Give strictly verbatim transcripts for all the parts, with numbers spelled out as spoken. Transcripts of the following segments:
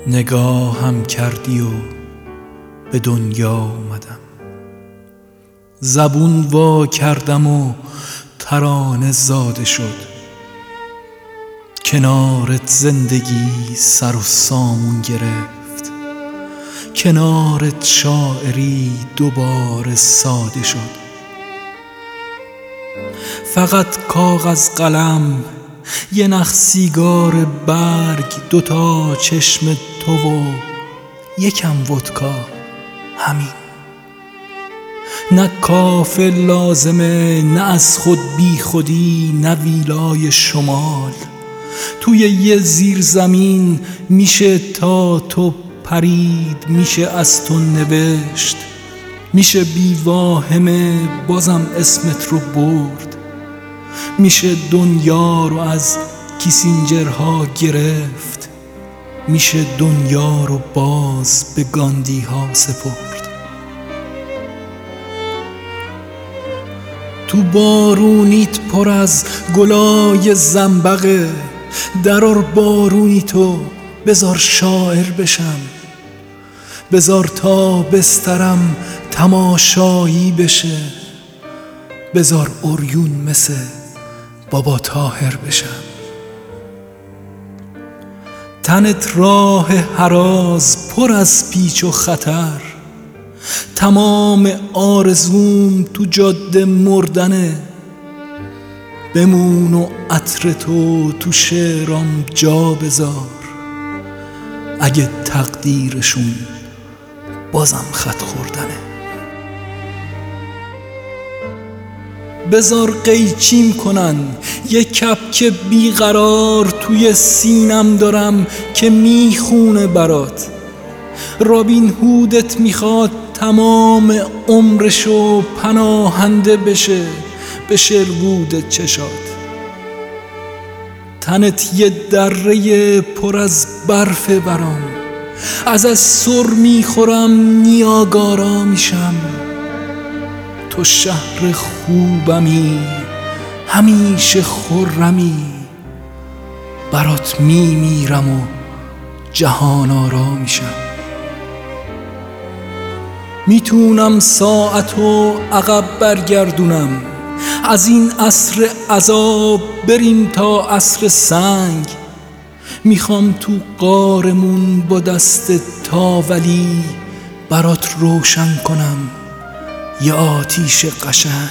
نگاهم کردی و به دنیا اومدم، زبون وا کردم و ترانه زاده شد. کنارت زندگی سر و سامون گرفت، کنارت شاعری دوباره ساده شد. فقط کاغذ قلم، یه نخ سیگار برگ، دوتا چشم تو و یکم ودکا، همین. نه کافه لازمه، نه از خود بی خودی، نه ویلای شمال. توی یه زیر زمین میشه تا تو پرید، میشه از تو نوشت، میشه بی واهمه بازم اسمت رو برد، میشه دنیا رو از کیسینجرها گرفت، میشه دنیا رو باز به گاندی ها سپرد. تو بارونیت پر از گلای زنبقه، درار بارونی تو بذار شاعر بشم، بذار تا بسترم تماشایی بشه، بذار عریون مثل بابا طاهر بشم. تنت راه هراز پر از پیچ و خطر، تمام آرزوم تو جاده مردنه. بمون و عطر تو تو شعرام جا بذار، اگه تقدیرشون بازم خط خوردنه. بذار قیچیم کنن یه کپک بیقرار توی سینم دارم که میخونه برات. رابین هودت میخواد تمام عمرشو پناهنده بشه به شروود چشات. تنت یه دره پر از برف برام، از از سر میخورم نیاگارا میشم. تو شهر خوبمی، همیشه خرمی، برات میمیرم و جهان آرا میشم. میتونم ساعتو عقب برگردونم، از این عصر عذاب بریم تا عصر سنگ. میخوام تو غارمون با دست تاولی برات روشن کنم یه آتیش قشنگ.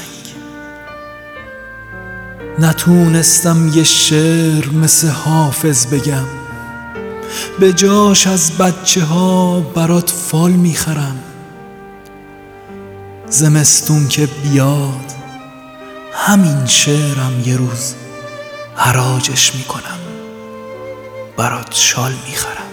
نتونستم یه شعر مثل حافظ بگم، به جاش از بچه ها برات فال میخرم. زمستون که بیاد همین شعرم یه روز حراجش میکنم، برات شال میخرم.